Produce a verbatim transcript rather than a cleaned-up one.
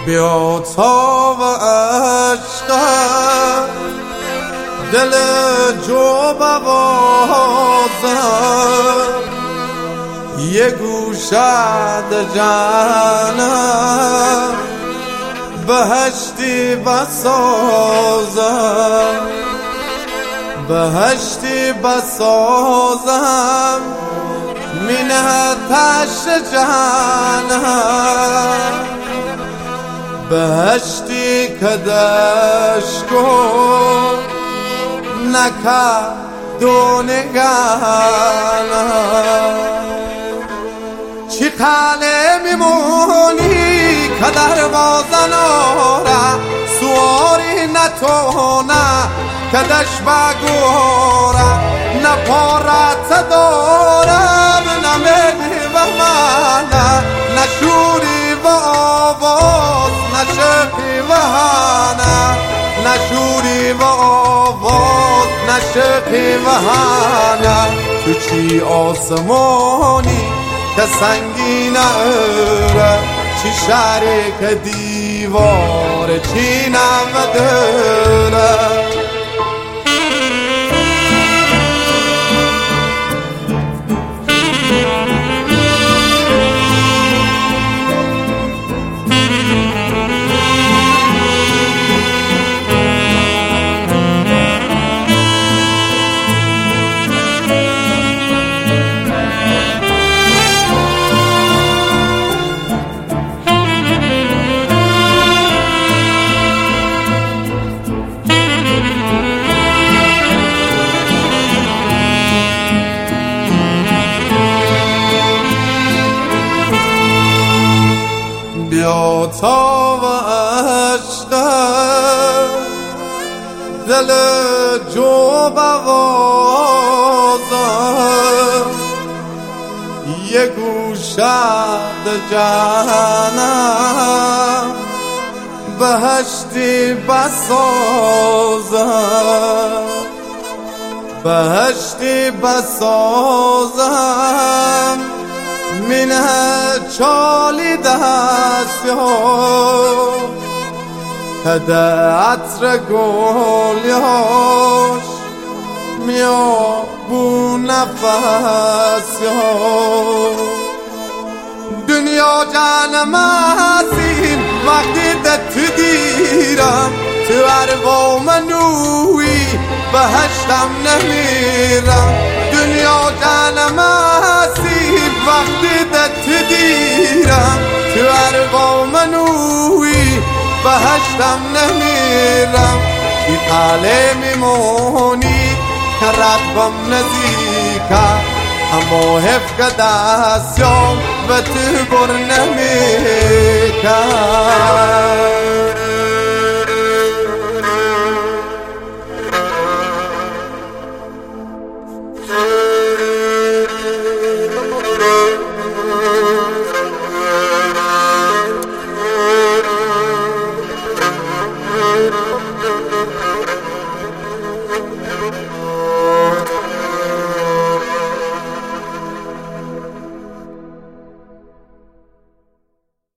بیا تا و عشق دل جو بوازم یه گوشد جانم بهشتی بسازم بهشتی بسازم منتش جانم بهشتی کدش کن نکه دونگانم چی خاله میمونی که دروازه ناره سواری نتونه کدش بگوره نه پارت دارم نه مهی و منه نه شوری و آواز نه شقی و هنه نه شوری و آواز نه شقی و هنه تو چی آسمانی که سنگین اره چی شهری که دیوار چی نمداره بیا تا و عشق دل جو بوازم یه گوشد جانم بهشتی بسازم بهشتی بسازم منه چالی دست ها کده عطر گلیاش میا بو نفس ها دنیا جانم هستیم وقتی دت دیرم تو اروا منوی بهشتم نمیرم دنیا جانم هستیم وقتی دت دیرم تو اروا منوی بهشتم نمیرم چی خاله میمونی که ربم نزیکه اما حف که دستیام به تو بر نمیکن